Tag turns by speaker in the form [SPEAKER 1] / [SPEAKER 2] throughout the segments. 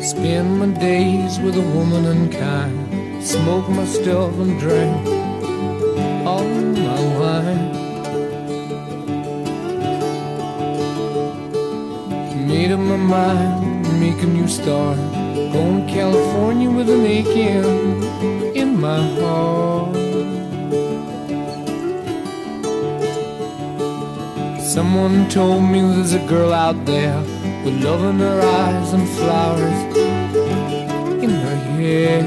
[SPEAKER 1] Spend my days with a woman unkind, smoke my stuff and drink all my wine. Made up my mind, make a new start, going to California with an aching in my heart. Someone told me there's a girl out there with love in her eyes and flowers in her hair.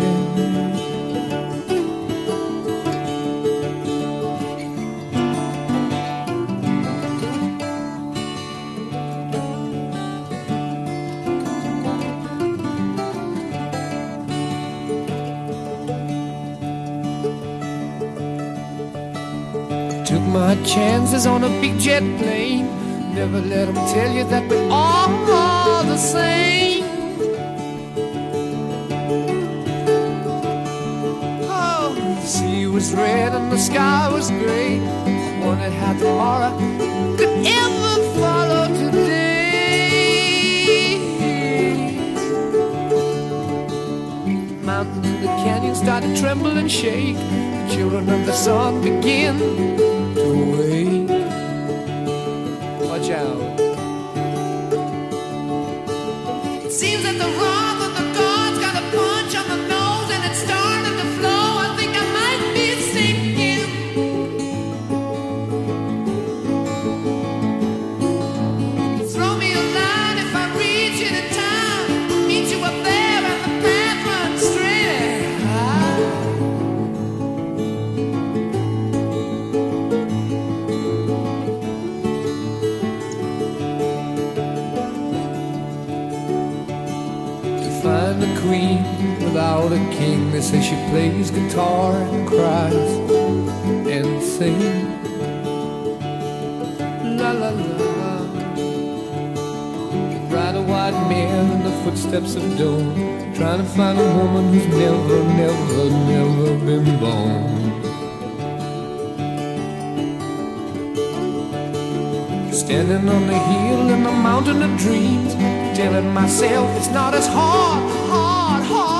[SPEAKER 1] Took my chances on a big jet plane. Never let them tell you that we're all the same. Oh, the sea was red and the sky was gray. Wondered how tomorrow could ever follow today. Mountains in the canyon start to tremble and shake. The children of the sun begin to wake. Watch out. It seems that the wrath of the gods got a punch on the nose and it's starting to flow. I think I might be sinking. Throw me a line if I reach it in time. Meet you up there and the path runs straight. Find a queen without a king. They say she plays guitar and cries and sings. La la la. Ride a white mare in the footsteps of dawn, trying to find a woman who's never, never, never been born. Standing on the hill in the mountain of dreams, telling myself it's not as hard